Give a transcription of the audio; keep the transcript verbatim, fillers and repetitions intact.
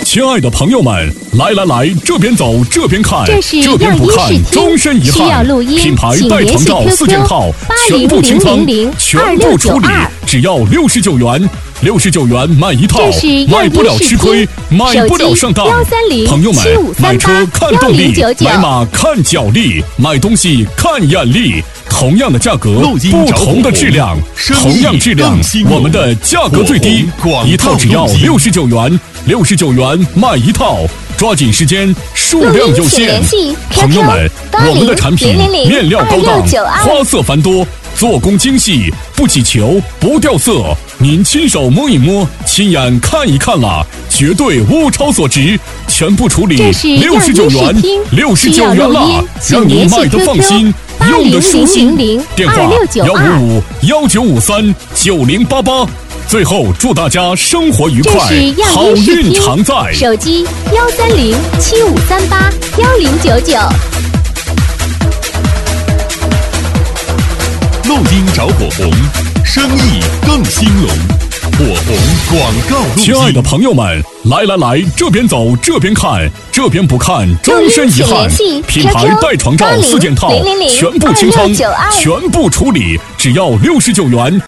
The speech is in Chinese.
亲爱的朋友们，来来来，这边走，这边看， 这是这边不看，终身遗需要憾。 录音， 品牌代传照四件套，全部清仓，全部处理，只要六十九元。六十九元买一套，卖不了吃亏，买不了上当。朋友们，买车看动力，买马看脚力，买东西看眼力。同样的价格，不同的质量，同样质量，我们的价格最低，一套只要六十九元，六十九元买一套，抓紧时间，数量有限。朋友们，我们的产品面料高档，花色繁多，做工精细，不起球，不掉色。您亲手摸一摸，亲眼看一看了，绝对物超所值，全部处理六十九元，六十九元了，让您买得放心，用得舒心。电话幺五五幺九五三九零八八。最后祝大家生活愉快，好运常在。 手机幺三零七五三八幺零九九。 录音找火红，生意更兴隆。火红广告录音。 亲爱的朋友们，来来来，这边走，这边看，这边不看，终身遗憾。品牌代传照四件套，全部清仓，全部处理，只要六十九元。